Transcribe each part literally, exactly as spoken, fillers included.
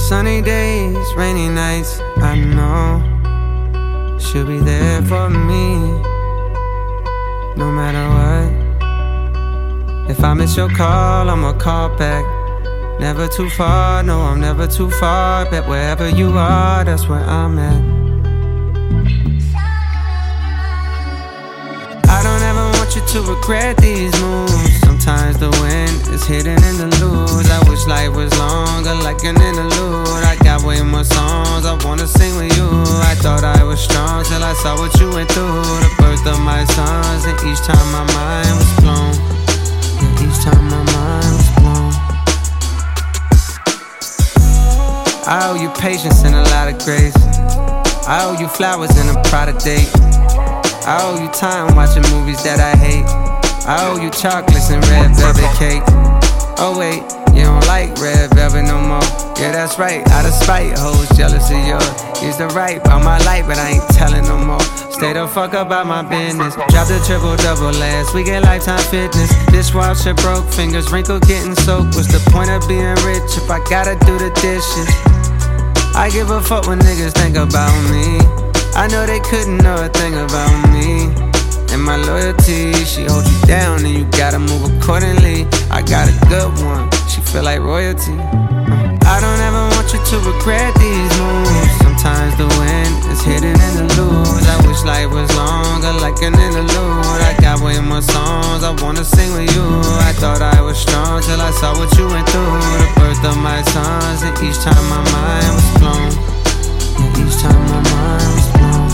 Sunny days, rainy nights, I know she'll be there for me, no matter what. If I miss your call, I'ma call back. Never too far, no, I'm never too far. Bet wherever you are, that's where I'm at. I don't ever want you to regret these moves. Sometimes the win is hidden in the lose. I wish life was longer, like an interlude. I got way more songs I wanna sing with you. I thought I was strong till I saw what you went through. The birth of my sons, and each time my mind was blown. Yeah, each time my mind was blown. I owe you patience and a lot of grace. I owe you flowers and a Prada date. I owe you time watching movies that I hate. I owe you chocolates and red velvet cake. Oh wait, you don't like red velvet no more. Yeah, that's right, out of spite, hoes jealous of yours. Used to write about my life, but I ain't telling no more. Stay the fuck about my business. Dropped a triple double last week at Lifetime Fitness. Dishwasher broke, fingers wrinkled, getting soaked. What's the point of being rich if I gotta do the dishes? I give a fuck when niggas think about me. I know they couldn't know a thing about me. And my loyalty, she holds you down and you gotta move accordingly. I got a good one, she feel like royalty. I don't ever want you to regret these moves. Sometimes the win is hidden in the lose. I wish life was longer, like an interlude. I got way more songs I wanna sing with you. I thought I was strong till I saw what you went through. The birth of my sons, and each time my mind was blown. And each time my mind was blown.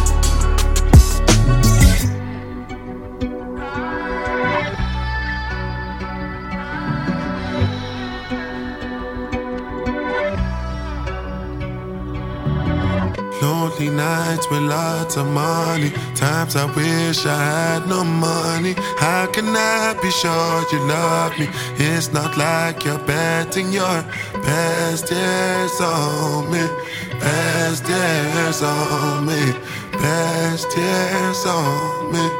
Lonely nights with lots of money. Times I wish I had no money. How can I be sure you love me? It's not like you're betting your best years on me. Best years on me. Best years on me.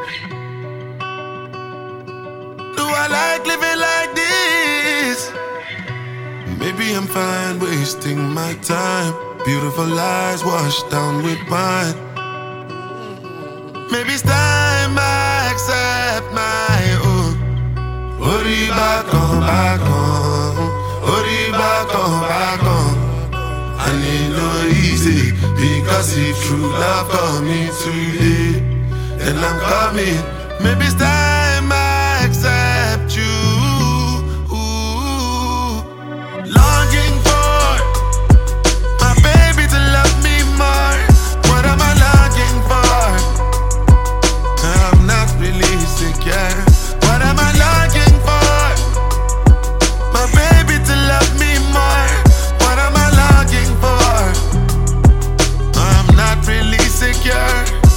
Do I like living like this? Maybe I'm fine wasting my time. Beautiful lies washed down with wine. Maybe it's time I accept my own. Ori back on, back on. Ori back on, back on. I need no easy, because if true love coming today, then I'm coming. Maybe it's time I accept you. Ooh. Longing for yeah. What am I longing for? My baby to love me more. What am I longing for? I'm not really secure.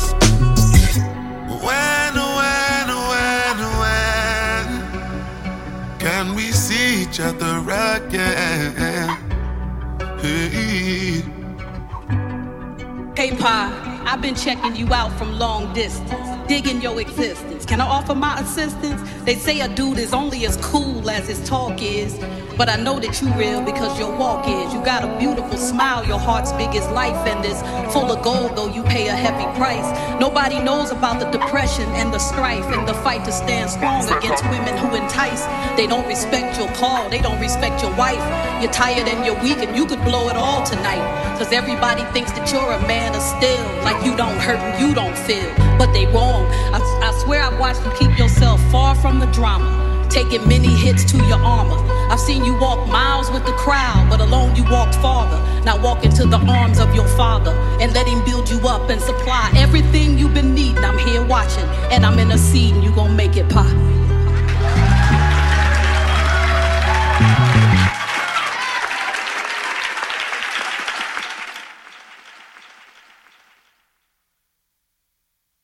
When, when, when, when can we see each other again? Hey, hey Pa, I've been checking you out from long distance, digging your existence. Can I offer my assistance? They say a dude is only as cool as his talk is, but I know that you real because your walk is. You got a beautiful smile, your heart's big as life, and it's full of gold, though you pay a heavy price. Nobody knows about the depression and the strife and the fight to stand strong against women who entice. They don't respect your call, they don't respect your wife. You're tired and you're weak and you could blow it all tonight, cause everybody thinks that you're a man of steel, like you don't hurt and you don't feel. But they wrong. I, I swear I've watched you keep yourself far from the drama, taking many hits to your armor. I've seen you walk miles with the crowd, but alone you walked farther. Now walk into the arms of your father and let him build you up and supply everything you've been needing. I'm here watching and I'm interceding. You gon' make it pop.